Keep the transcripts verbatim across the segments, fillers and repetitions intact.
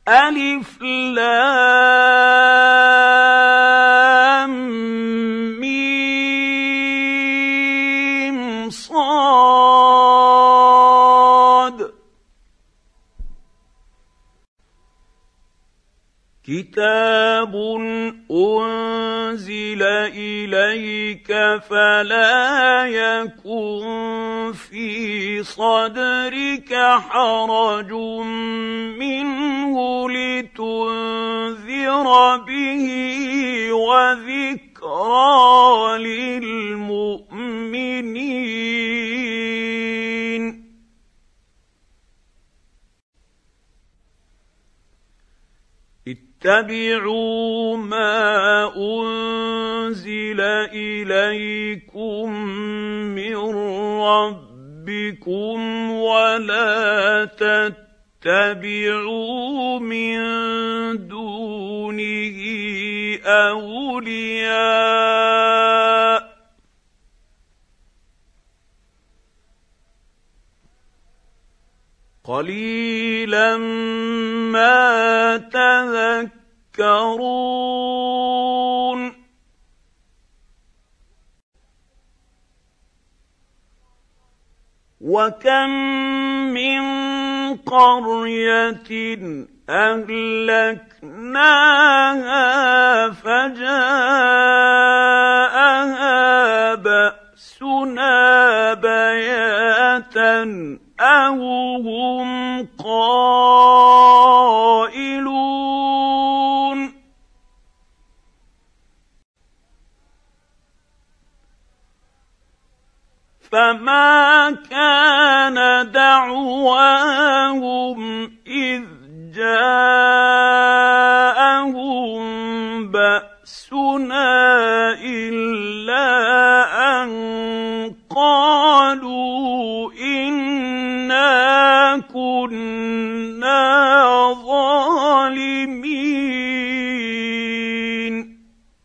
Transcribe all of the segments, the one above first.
ألف لام ميم صاد كتاب أنزل إليك فلا يكن في صدرك حرج منه لتنذر به وذكرى للمؤمنين اتبعوا ما أنزل إليكم من ربكم ولا تتبعوا من دونه أولياء قليلا ما تذكرون وكم من قرية أهلكناها فجاءها بأسنا بياتا أو هم قائلون فما كان دعواهم إذ جاءهم بأسنا إلا أن قالوا إنا كنا ظالمين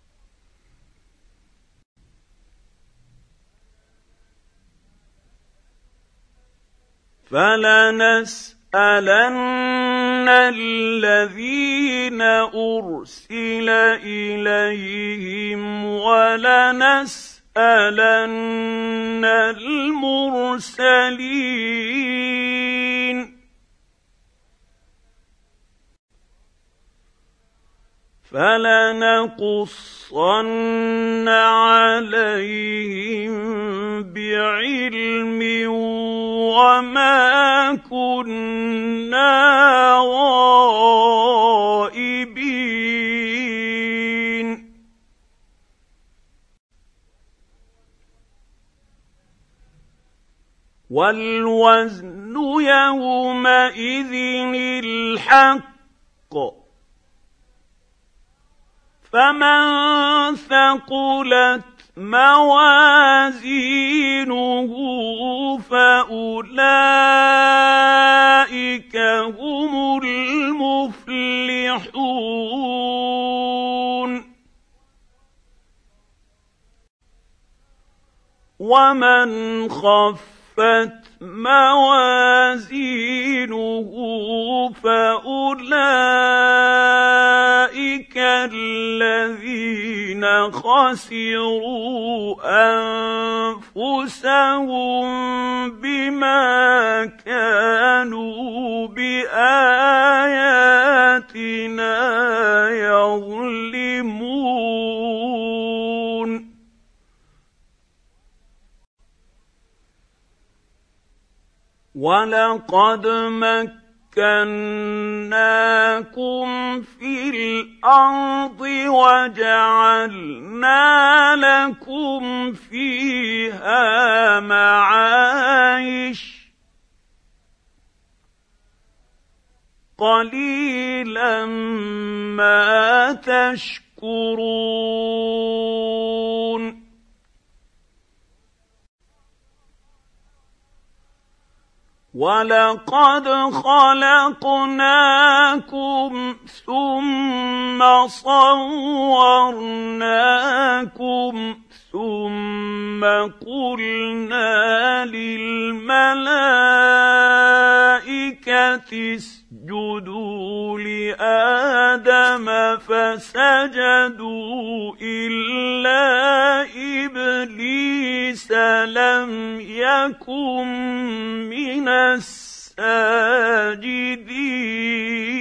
فلنسألن الذين أرسل إليهم ولنسألن المرسلين فلنقصن عليهم بعلم وما كنا غائبين والوزن يومئذ الحق فمن ثقلت موازينه فأولئك هم المفلحون ومن خفت موازينه فأولئك الذين خسروا أنفسهم بما كانوا بآياتنا يظلمون ولقد مكناكم في الأرض وجعلنا لكم فيها معايش قليلا ما تشكرون وَلَقَدْ خَلَقْنَاكُمْ ثُمَّ صَوَّرْنَاكُمْ ثُمَّ قُلْنَا لِلْمَلَائِكَةِ اسجدوا لآدم فسجدوا إلا إبليس لم يكن من الساجدين